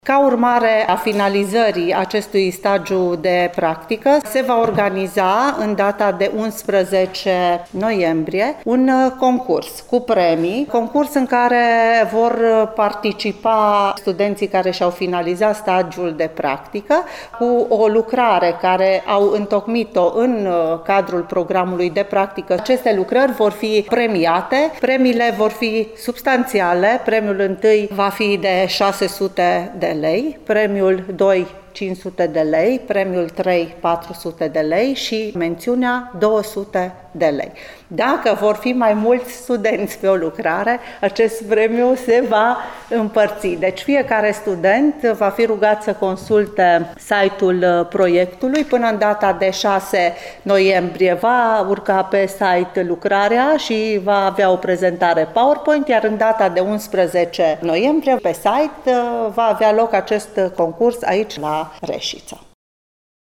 Ca urmare a finalizării acestui stagiu de practică, se va organiza în data de 11 noiembrie un concurs cu premii, concurs în care vor participa studenții care și-au finalizat stagiul de practică cu o lucrare care au întocmit-o în cadrul programului de practică. Aceste lucrări vor fi premiate, premiile vor fi substanțiale, premiul întâi va fi de 600 de lei, premiul 2 500 de lei, premiul 3 400 de lei și mențiunea 200 de lei. Dacă vor fi mai mulți studenți pe o lucrare, acest premiu se va împărți. Deci fiecare student va fi rugat să consulte site-ul proiectului. Până în data de 6 noiembrie va urca pe site lucrarea și va avea o prezentare PowerPoint, iar în data de 11 noiembrie pe site va avea loc acest concurs aici la Reșița.